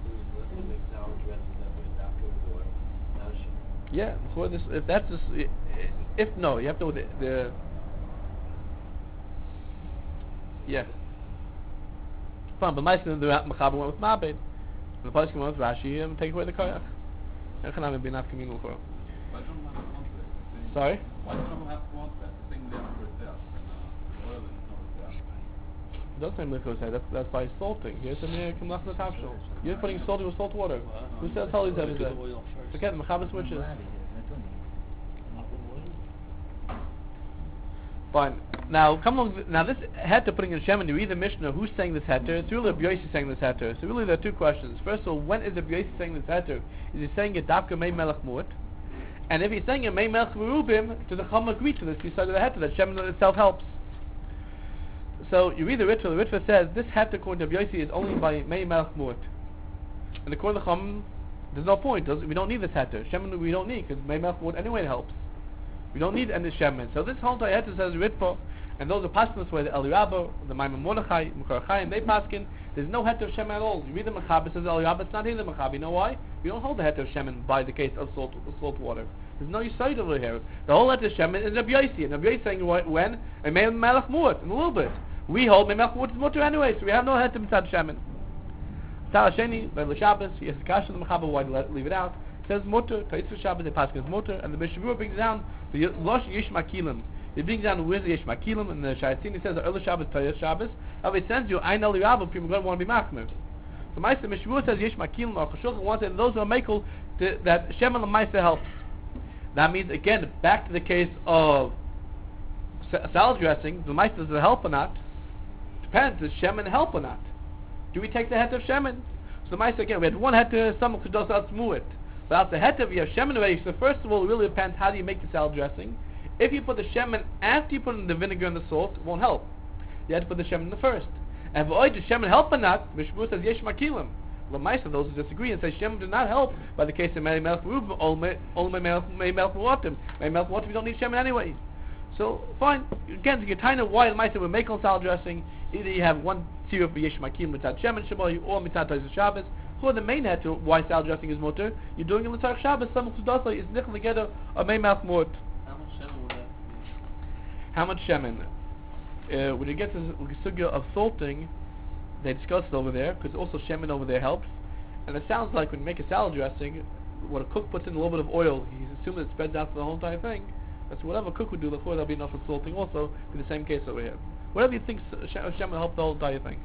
Yeah, before this, if that's this, if no, you have to the. the Yeah. Fine, but my son the Mechaber went with Ma'abed. And the Pasuk went with Rashi and take away the koyach. And Chanam would be enough communal for him. Why don't we have a contract? Sorry? Why don't we have a contract? The thing there for itself, and uh, oil is not itself. It doesn't say liquid say, that's, that's by salting. Here's the near Kimlach the Tafshul. You're putting salt with salt water. Who says all these ever there? Forget the Mechaber switches. Fine. Now, come along. Now, this heter putting in Shemen, you read the Mishnah. Who's saying this heter? It's really Rabbi Yossi saying this heter. So really, there are two questions. First of all, when is Rabbi Yossi saying this heter? Is he saying it dafka mei melech mu'at? And if he's saying it mei melech merubim, to the Chum agree to this? He said the heter that Shemen itself helps. So you read the Ritva. The Ritva says this heter according to Rabbi Yossi is only by mei melech mu'at. And according to the Chum, there's no point. We don't need this heter. Shemen we don't need because mei melech mu'at anyway it helps. We don't need any shemen. So this whole entire heter says Ritva. And those are paskin where the Eli Rabba, the Maimon Mordechai, Mekor and they paskin. There's no heter of shemen at all. You read the Mechaber, says Eli Rabba, it's not in the Mechaber. You know why? We don't hold the heter of shemen by the case of salt, salt water. There's no yisoid over here. The whole heter of shemen is Rabbi Yossi, and Rabbi Yossi saying when and Mei Melech Mu'at in a little bit. We hold Mei Melech Mu'at is mutter anyway, so we have no heter mitzad shemen. Tzara Sheni, by the Shabbos, he has a kasha in the Mechaber, why let leave it out? It says mutter, Tais for Shabbos, they pass against mutter, and the Mishnah Berurah brings down the Losh Yesh Makilim. He brings down where's the Yesh Makilim, and the Shayatzin, he says the early Shabbos, Tais Shabbos. However, it sends you, I know the Rabbi, people going to want to be Machmer. So Maisa Mishnah Berurah says Yesh Makilim, or Chashulchan wants it, and those who are Mekel, that Shem and Maisa helps. That means, again, back to the case of salad dressing, the Maisa does it help or not? Depends, does Shemin help or not? Do we take the het of Shemin? So the Maisa, again, we had one het of someone who does not smooth it. But after the het of, you have Shemin already, so first of all, it really depends how do you make the salad dressing. If you put the Shemin after you put in the vinegar and the salt, it won't help. You have to put the Shemin in the first. And if does Shemin help or not, Mishmur says Yesh Makilim. The Maisa, those who disagree and say Shemin did not help by the case of Mei Melech Reuben, only Mei Melech Muatim. Mei Melech Muatim, you don't need Shemin anyway. So, fine. Again, to get kind of why the Maisa would make on salad dressing, either you have one tzira for Yesh Makilim mitzad Shemin Shabbat, or mitzad Tais Shabbos. For the main head to why salad dressing is mutter, you're doing it mitzad Shabbos, some Chudasa is nichel together a Mei Melech Muat. How much Shemin would that be? How much Shemin? Uh, when you get to the sugya of salting, they discuss it over there, because also Shemin over there helps. And it sounds like when you make a salad dressing, what a cook puts in a little bit of oil, he's assuming it spreads out for the whole entire thing. That's whatever a cook would do, before there'll be enough of salting also, in the same case over here. Whatever you think Shemin will help the whole entire thing.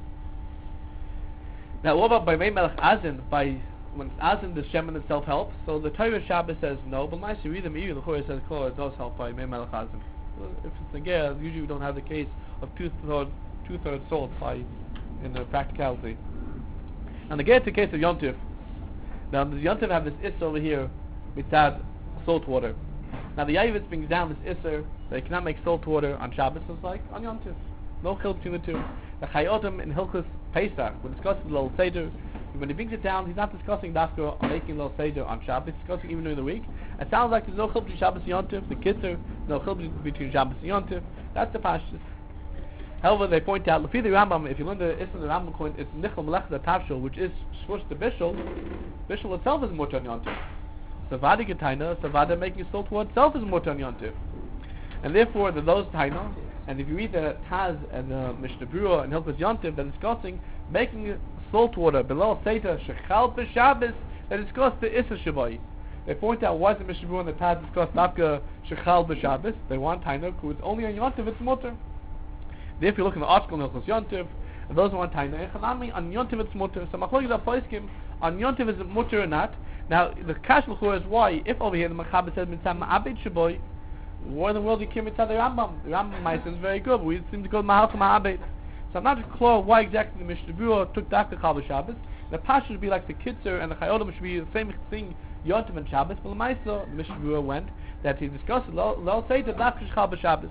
Now what about by Mei Melech Azin, by when it's Azin, does Shemin itself help? So the Torah Shabbos says no, but nice you read them, even the Torah says oh, it does help by Mei Melech Azin. Well, if it's a ger, usually we don't have the case of two-thirds two-thirds salt by in the practicality. And the get the case of Yontif. Now the Yontif have this isser over here, mitzad salt water. Now the Yavitz brings down this isser that you cannot make salt water on Shabbos, it's like on Yontif. No chil between the two. The Chayotim in Hilchus Pesach, we're discussing the Lil Seder. When he brings it down, he's not discussing Dafka on making Lil Seder on Shabbos, he's discussing even during the week. It sounds like there's no chil between Shabbos and Yontif, the Kitzur, no chil between Shabbos and Yontif. That's the Pashtus. However, they point out, Lefi the Rambam, if you learn the Isra the Rambam coin, it's Nichel Melech the Tavshel, which is switched to Bishul. Bishul itself is Mutter on Yontif. Savadi Getaina, Savada making salt water itself is Mutter on Yontif. And therefore, the those Taina, and if you read the Taz and the Mishnah Berurah and Hilchos Yontif, they're discussing making salt water below Seta Shechal B'Shabbos, they discuss the Issa Shabbai. They point out why the Mishnah Berurah and the Taz discuss Dafka Shechal B'Shabbos. They want Taina, because it's only on Yontif it's Mutter. If you look in the article in Hilchos Yontif, and those who want Taina, Echanami on Yontif it's mutter. So Machlokes the Poskim on Yontif is it mutter or not? Now the Kash L'chur is why if over here the Mechaber says Mitzad Ma'abed Shaboy, why in the world you can't Mitzad the Rambam? The Rambam might is very good, but we seem to go Mahal Ma'abed. So I'm not clear why exactly the Mishnah Berurah took that to Chal Shabbos. The Pasha should be like the Kitzur and the Chayotim should be the same thing Yontif and Shabbos. But the Maisa, the Mishnah Berurah went that he discussed L'El Seder Dafka Chal Shabbos.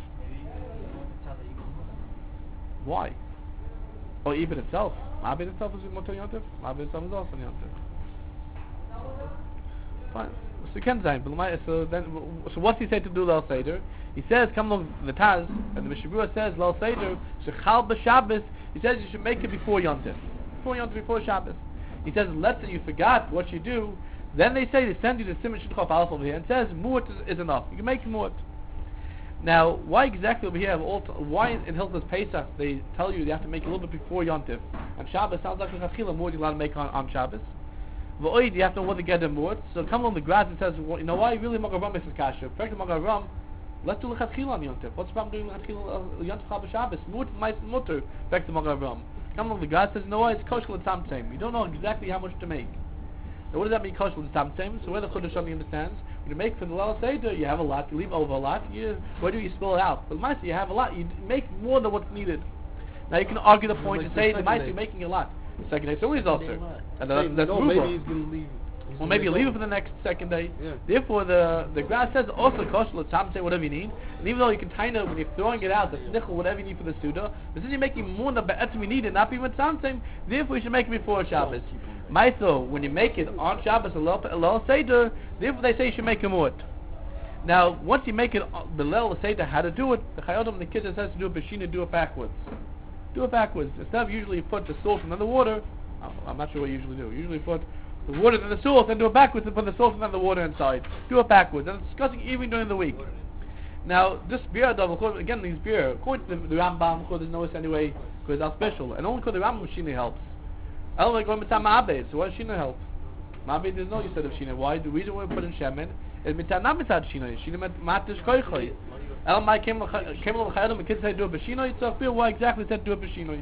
Why? Or even itself. Ma'abed itself is Mutter Yontif. Ma'abed itself is also Yontif. Fine. So you can say, but so then, so what's he say to do L'El Seder? He says, come along the Taz, and the Mishnah Berurah says L'El Seder Shechal B'Shabbos. He says you should make it before Yontif, before Yontif, before Shabbos. He says, let's say you forgot what you do. Then they say they send you the Siman Shidchov Aleph over here and says Mu'at is, is enough. You can make Mu'at. Now, why exactly over here? All t- why in Hilchos Pesach they tell you you have to make a little bit before Yontif? On Shabbos sounds like the Chachila Mu'at you're allowed to make on, on Shabbos. V'oid you have to know what to get the Mu'at. So come on the grass and says, well, you know why really Magav is Kasha? Correct Magav let's do Lechatchila on Yontif. What's the problem doing Lechatchila Yontif Chal Shabbos? Mu'at mice mutter. Back to Magav come on the grass says, you know why it's kosher l'tam same. You don't know exactly how much to make. Now what does that mean kosher l'tam same? So where the Chodesh Shani understands. When you make for the L'El Seder, you have a lot, you leave over a lot, you, where do you spill it out? But the Maisa, you have a lot, you make more than what's needed. Now you can argue the point and say, the Maisa, you're making a lot. The second day, so is also. And uh, that's no, maybe he's going to leave. Well, maybe you leave it for the next second day. Yeah. Therefore, the the grass says also kosher l'tam say whatever you need. And even though you can tie it when you're throwing it out, the snichel, whatever you need for the suda, but since you're making more than be'etzim you need it, not be with something, therefore you should make it before Shabbos. Maitho, when you make it on Shabbos, a L'El Seder, therefore they say you should make a mu'at. Now, once you make it the L'El Seder, how to do it? The Chayotim and the Kitzur says to do it b'shina, do it backwards. Do it backwards. Instead of usually put the salt and then the water, I'm not sure what you usually do. Usually put the water and the salt, then do it backwards and put the salt and then the water inside. Do it backwards. And it's discussing even during the week. Now, this beer, again, these beer, according to the, the Rambam, there's no anyway, because it's special. And only because the Rambam Shini helps. El like going mitzad ma'abed. So why does Shina help? Ma'abed there's no you said of Shina. Why? The reason why we put in Shemen is mitzad not mitzad Shina. Shina met matish koichoi. El my came came along chayadam and kids say do it b'Shina. It's a feel why exactly said do it b'Shina.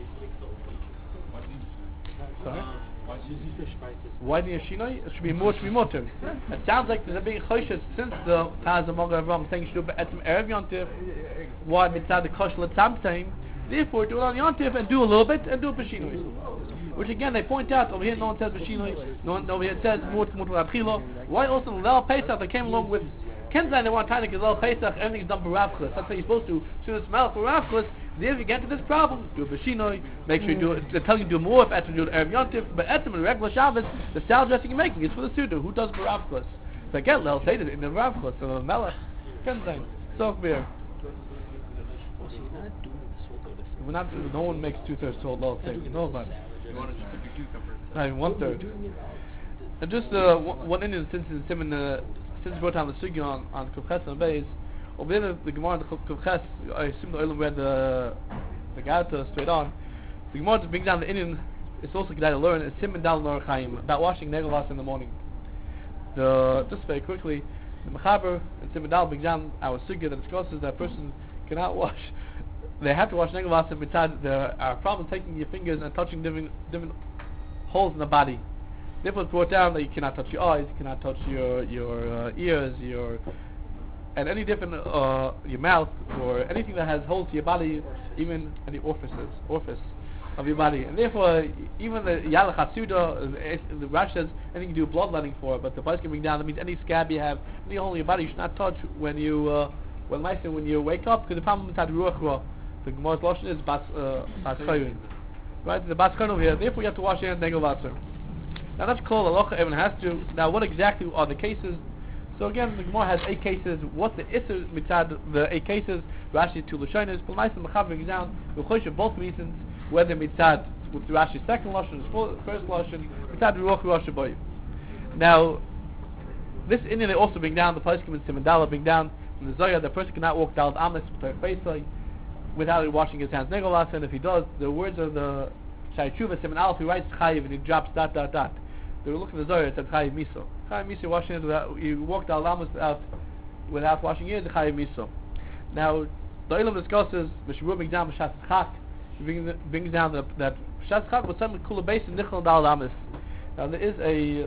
Sorry. Why do you Shinoi? It should be more, should be more to. It sounds like there's a big choshes since the Taz of Moga Avram saying should do etzem erev yontif. Why mitzad the kosh l'tzamtein? Therefore, do it on yontif and do a little bit and do it b'Shinoi. Which again they point out over here. No one says b'Shinoi. No one over here says more to more to Rabchilo. Why also in Lel Pesach they came along with Kenzai they want time to get Lel Pesach. Everything's done for Ravchus. That's how you're supposed to. As soon as smell for Ravchus. If you get to this problem, do a b'Shinoi, make sure you do it, they tell you to do more if etzem do it erev yontif, but etzem in regular Shabbos, the salad dressing you're making is for the Suda, who does for Ravchus? So again, they'll say that in the Ravchus, so the Melech, Kenzai, so beer. We're not, no one makes two-thirds salt, they'll say, no about it. You want to just put the cucumbers. Not even one-third. And just uh, one, one Indian, since it's him in the, since we brought down the Sugi on, on Kufches and Beis, over there, the, the Gemara, the Kufches, I assume the Olam read the the Gata straight on. The Gemara to bring down the Indian, it's also good to learn, is Sim and Dal Nor Chaim, about washing Negelas in the morning. The, just very quickly, the Mechaber and Sim and Dal bring down our Sugya that discusses that a person cannot wash, they have to wash Negelas and beside the our problem taking your fingers and touching different, different holes in the body. Therefore it's brought down that you cannot touch your eyes, you cannot touch your, your uh, ears, your and any different, uh, your mouth, or anything that has holes to your body, even any orifices, orifice of your body. And therefore, even the Yalach HaSuda, the Rash says, anything you do bloodletting for, but the price can bring down, that means any scab you have, any hole in your body you should not touch when you, uh, when, when you wake up, because the problem is that Ruach Ra, the Gemara's Lashon is Bas, uh, Bas Chayun. Right, the Bas Chayun over here, therefore you have to wash your hands, Negel Vatser. Now that's called Alocha, everyone has to. Now what exactly are the cases? So again, the Gemara has eight cases. What's the Isser mitzad the eight cases? Rashi two Lashonis. But nice and Mechaber brings down the Chosh both reasons. Whether mitzad with Rashi's second lashon, his first lashon, mitzad Ruach Rosh Boy. Now, this Indian they also bring down the Pasuk in Simandala bring down from the Zohar the person cannot walk Dalad Amis with without washing his hands. Negolas, and if he does, the words of the Shai Tshuva Siman Aleph he writes Chayiv and he drops dot dot dot. They were looking at the Zohar, it said Chayiv Miso. Chayiv Miso, washing it without, you walk the Alamas without, without washing it, the Chayiv Miso. Now, the Olam discusses, Meshur brings down B'Shat Chak, he brings, brings down the, that B'Shat Chak was something Kula Beis and Nichel Dal Alamas. Now, there is a,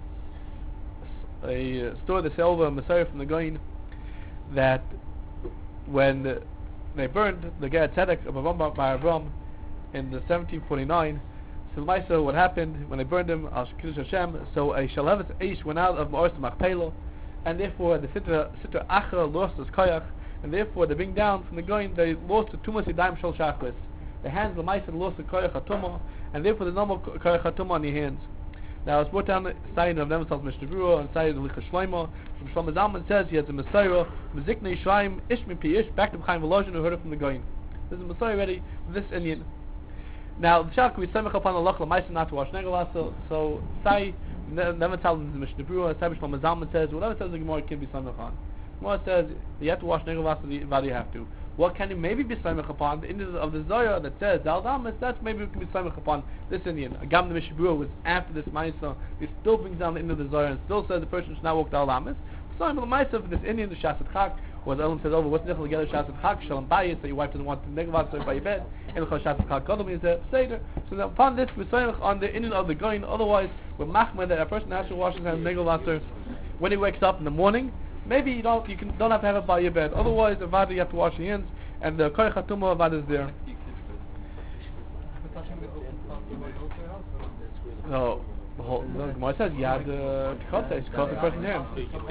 a story that says over a Messiah from the Goin, that when they burned the Ger Tzedek of Avram by Avram in the seventeen forty-nine, so Maisa, what happened when they burned him? Al Kiddush Hashem. So a Shalavet Eish went out of Ma'or to Machpelah, and therefore the Sitra Sitra Achra lost his koyach, and therefore they bring down from the Goin they lost the Tumas Yadayim Shel Shachris. The hands of Maisa lost the koyach Hatumah, and therefore there's no more koyach Hatumah on your hands. Now it's brought down the side of Nemesel's Mishnah and side of Licha Shlomo. Shlomo Zalman says he has a Messiah, Meziknei Shraim Ishmi Pi Ish, back to Chaim Volozhin who heard it from the Goin. There's a Messiah ready for this Indian. Now the Shach we semech upon the Lach L'Maisa not to wash Negelas. So so say never tell them the Mishnah Berurah. Say Shlomo Zalman says whatever says the Gemara can be semech on. Gemara says you have to wash Negelas, but you have to. What can you maybe be semech upon? The Indian of the Zohar that says Dal Damas, that's maybe we can be semech upon this Indian. Agam the Mishnah Berurah was after this Maisa. He still brings down the Indian of the Zohar and still says the person should not walk Dal Damas. So the Maisa for this Indian the Shasat Chak. Or the Olam says over what's nichel together Shasat Chak Shalom Bayis that your wife doesn't want to Negelas by your bed and the Shasat Chak Kodom is a Seder. So then upon this we say on the Indian of the Goin. Otherwise we're machmer that a person has to wash his hands Negelas when he wakes up in the morning. Maybe you don't you can don't have to have it by your bed. Otherwise Avada you have to wash your hands and the Koyach Hatumah Avada is there. No, the whole the Gemara says you had the Tikot it's called the person's hands.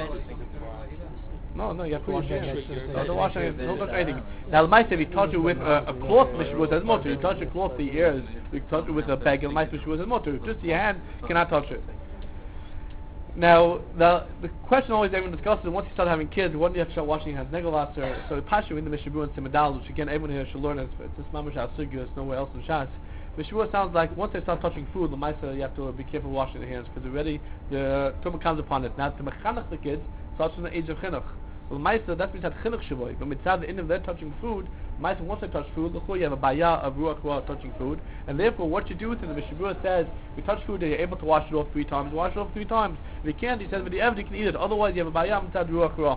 No, no, you have to wash your hands. No, don't wash your hands. Don't touch anything. Now, the mice, if you touch it with a, a cloth, Mishra says motor. You touch a cloth, the ears. You touch it with a bag, and the mice, Mishra says motor. Just your hand, you cannot touch it. Now, the the question always everyone discusses is once you start having kids, when do you have to start washing your hands? Negelas, or so the Pasha in the Mishnah Berurah and Simadal, which again everyone here should learn. It's just Mamash Asugya. It's nowhere else in Shas. Mishnah Berurah sounds like once they start touching food, the mice, you have to be careful washing your hands because already the tumah comes upon it. Now, to mechanach the kids starts from the age of chinuch. Well, Maisa, that means that chinuch shavoy. But mitzad the end of their touching food, Ma'aseh, once I touch food, look, you have a bayah of ruach ra touching food, and therefore what you do with it, the Mishnah Berurah says, if you touch food, you're able to wash it off three times. Wash it off three times. If you can't, he says, but the evidence you can eat it. Otherwise, you have a bayah inside ruach ra.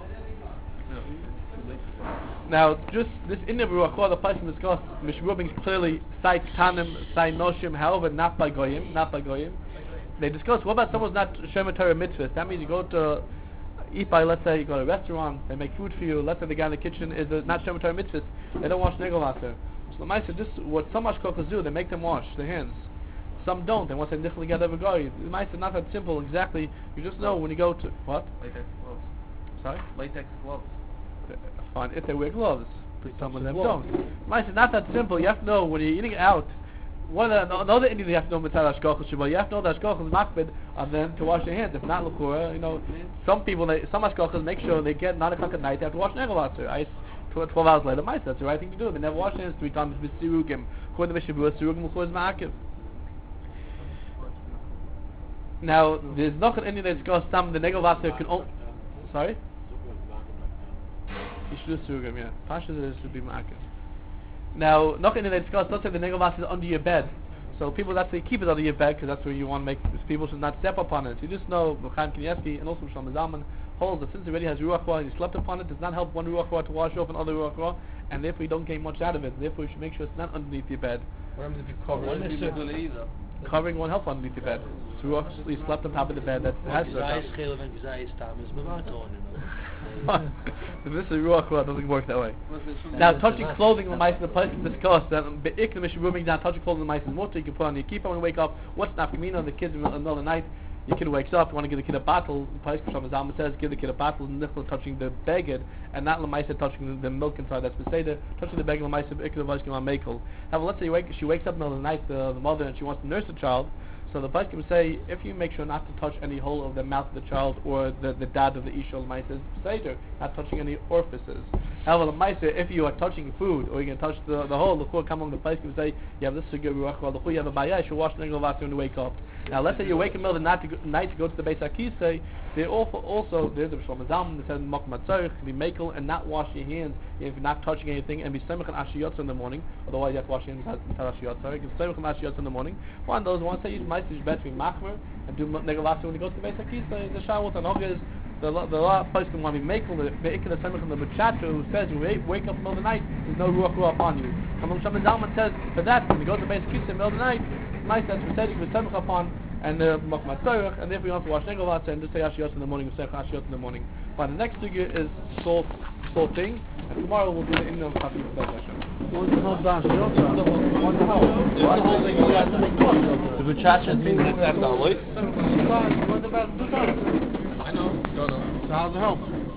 Now, just this in the ruach ra, the person discussed, Mishnah Berurah brings clearly sai ktanim, sai noshim, however, not by goyim, not by goyim. They discuss, what about someone's not Shomer Torah mitzvahs? That means you go to eat by, let's say, you go to a restaurant, they make food for you, let's say the guy in the kitchen is a, not Shomer Torah mitzvahs, they don't wash negel after. So the Maisa, this what some Ashkokas do, they make them wash their hands. Some don't, they want to say nichel together with goy. The Maisa not that simple exactly, you just know when you go to, what? Latex gloves. Sorry? Latex gloves. Fine, if they wear gloves, but some of them don't. Maisa, not that simple, you have to know when you're eating out, one of the, another Indian you have to know mitzvah Ashkochas Shabbat. You have to know that Ashkochas is makbid on them to wash their hands. If not, L'Kura, you know, some people, they, some Ashkochas make sure they get nine o'clock at night, they have to wash negel after. I twelve hours later, mice, that's the right thing to do. They never wash their hands three times with sirugim. According to Mishnah Berurah, sirugim L'Kura is ma'akiv. Now, there's not an Indian that discuss some the negel after can only. Sorry? You should do sirugim, yeah. Pashas it should be ma'akiv. Now, not in the discuss, let's say the negel vas is under your bed. So people, that's they keep it under your bed because that's where you want to make, people should not step upon it. So you just know, Chaim Kanievsky and also Shlomo Zalman holds that since it already has ruach ra and you slept upon it, does not help one ruach ra to wash off another ruach ra, and therefore you don't gain much out of it. Therefore you should make sure it's not underneath your bed. What happens if you cover it? Covering won't help underneath your bed. So ruach, you slept on top of the bed, that has to help. This is ruach ra, doesn't work that way. Now, touching clothing, the mice, the person discussed that ik the Mishnah Berurah brings down touching clothing, the mice is mutter. You can put on your kippah when you wake up. What's nafkamina? The kids in the middle of the night, your kid wakes up. You want to give the kid a bottle. The Pasuk Shlomo Zalman says, give the kid a bottle. Nichel touching the beged, and not lemaisa touching the, the milk inside. That's beseder. Touching the beged, lemaisa ik the vayishkim amekel. Now, let's say you wake, she wakes up in the middle of the night, the, the mother, and she wants to nurse the child. So the Pasuk would say, if you make sure not to touch any hole of the mouth of the child or the, the dad of the isha, the mice is seder, not touching any orifices. However, the mice, if you are touching food or you can touch the, the hole, the chur come along, the Pasuk would say, you have this sugar ruach ra, the chur, you have a bayah, you should wash the negel vaser when you wake up. Now, let's say you wake in the middle of the night to go, night to, go to the Beis HaKisei, they also, also there's the Shlomo Zalman that says Mokum HaTzorich, be makel and not wash your hands if you're not touching anything, and be semich and ashiyotz in the morning. Otherwise, you have to wash your hands without ashiyotz. Sorry, give semich and ashiyotz in the morning. One of those ones say use mice is better to be machmer and do negel vaser when you go to the Beis HaKisei. The shawot and hog is the the law person want to be makel the the ikka the semich and the b'chato who says you wake, wake up in the middle of the night, there's no ruach ra upon you. Come on, Shlomo Zalman says for that when you go to the Beis HaKisei in the middle of the night, mice that's pathetic with semich upon. And the Mokum HaTzorich, and therefore you want to wash negel vaser and just say ashiyot in the morning, and say ashiyot in the morning. But the next figure is salt, salting, and tomorrow we'll do the Indian of Chafi for that session. What's the whole dance? What the hell? The b'chachas means it's after a What about the dance? I know, don't know. So how's it help?